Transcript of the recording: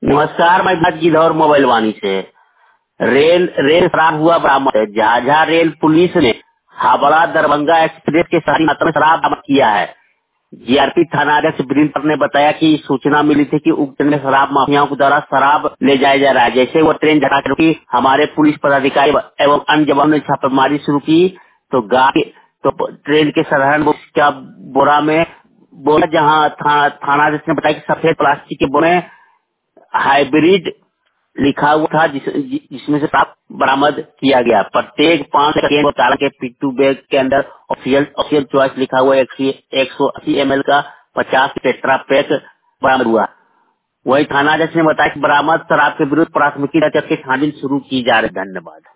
नमस्कार, मैं बात गिद्धौर मोबाइल वाणी से। रेल रेल शराब हुआ बरामद है। झाझा रेल पुलिस ने हावड़ा दरभंगा एक्सप्रेस के सारी मात्रा में शराब बरामद किया है। जीआरपी थाना अध्यक्ष वीरेंद्र ने बताया कि सूचना मिली थी कि उक्त ट्रेन में शराब माफियाओं के द्वारा शराब ले जाया जा रहा है। जैसे वो ट्रेन झटा के रुकी, हमारे पुलिस पदाधिकारी एवं अन्य जवानों ने छापेमारी शुरू की तो गाड़ी तो ट्रेन के साधारण का बोरा में बोरा जहाँ थाना अध्यक्ष ने बताया कि सफेद प्लास्टिक के बोरे में हाइब्रिड लिखा हुआ था जिसमें से साफ बरामद किया गया। प्रत्येक 5 केन ताला के पिट्टू बैग के अंदर ऑफिशियल चॉइस लिखा हुआ 180 ml का 50 टेट्रा पैक बरामद हुआ। वही थाना अध्यक्ष ने बताया कि बरामद शराब के विरुद्ध प्राथमिकी दर्ज करके छानबीन शुरू की जा रही है। धन्यवाद।